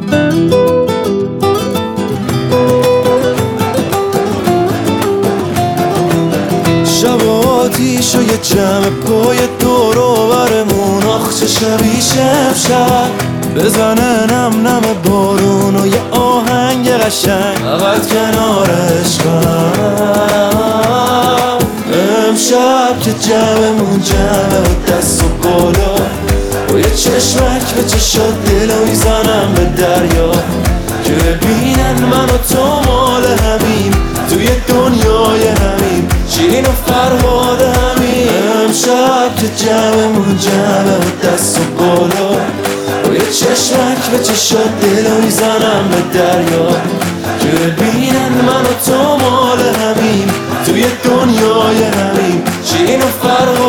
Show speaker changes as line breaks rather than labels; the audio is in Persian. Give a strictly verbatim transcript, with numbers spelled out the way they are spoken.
شب آتیش و یه جمع پای دور و برمون، آخ چه شبیش امشب بزنه نم نم بارون و یه آهنگ قشنگ فقط کنارش کنم. امشب که جمعمون جمعه و دست و بالا و یه چشمک به چشات دلو میزنم به دریا که ببینن من و تو مال همیم، توی دنیای همیم، شیرین و فرهاد همیم. امشب که جمعمون جمعه و دست و بالا و یه چشمک به چشات دلو میزنم به دریا که ببینن من و تو مال همیم، توی دنیای همیم، شیرین و فرهاد